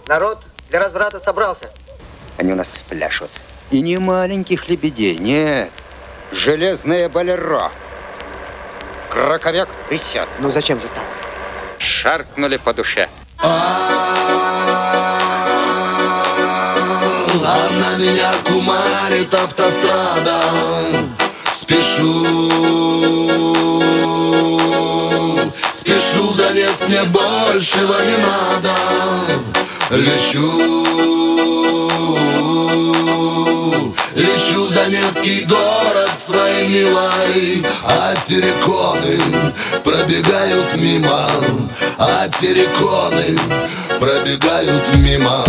Народ для разврата собрался. Они у нас спляшут. И не маленьких лебедей, нет. Железное болеро. Краковяк присяд. Ну зачем же так? Шаркнули по душе. Она меня кумарит автострада. Спешу в Донецк, мне большего не надо. Лечу в Донецкий город своей милой. А терриконы пробегают мимо, а терриконы пробегают мимо.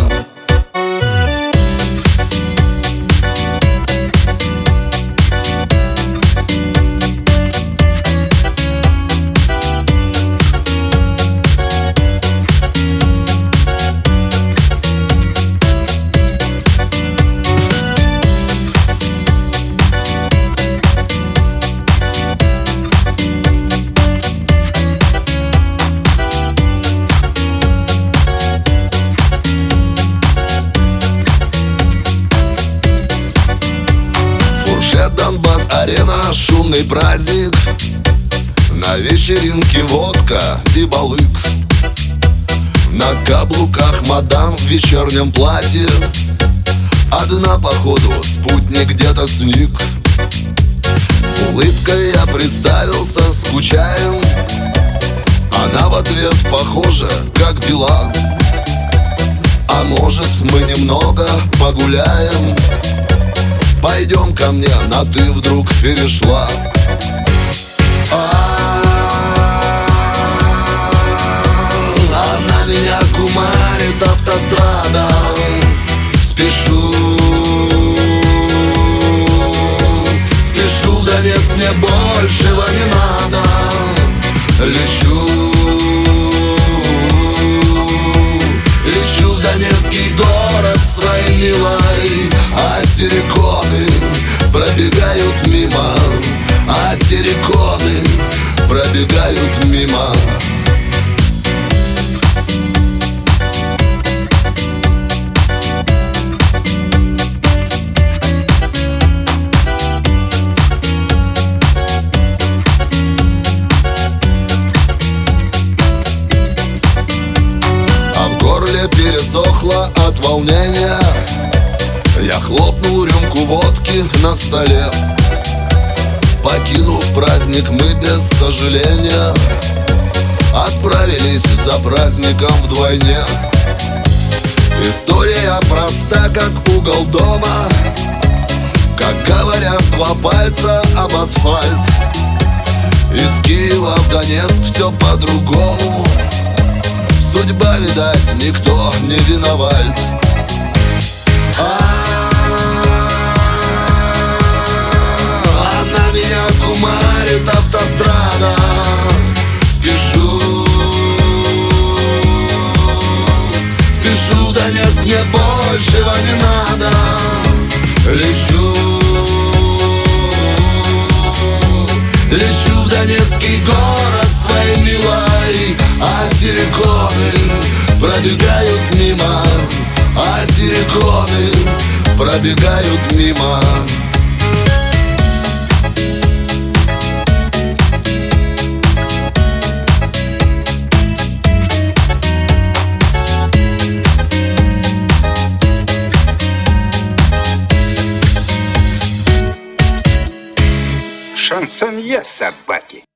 Донбасс, арена, шумный праздник. На вечеринке водка и балык. На каблуках мадам в вечернем платье. Одна походу, спутник где-то сник. С улыбкой я представился, скучаем. Она в ответ похожа, как пила. А может, мы немного погуляем? Пойдем ко мне, на ты вдруг перешла. Она меня кумарит автострада. Спешу в Донецк, мне большего не надо. Лечу в Донецкий город своей милой. А терриконы пробегают мимо, а терриконы пробегают мимо. А в горле пересохло от волнения. Я хлопнул рюмку водки на столе. Покинув праздник, мы без сожаления отправились за праздником вдвойне. История проста, как угол дома. Как говорят, два пальца об асфальт. Из Киева в Донецк все по-другому. Судьба, видать, никто не виноват. Она меня кумарит автострада. Спешу в Донецк, мне большего не надо. Лечу в Донецкий город своей милой. А терриконы пробегают мимо, а терриконы пробегают мимо. Шансонье собаки.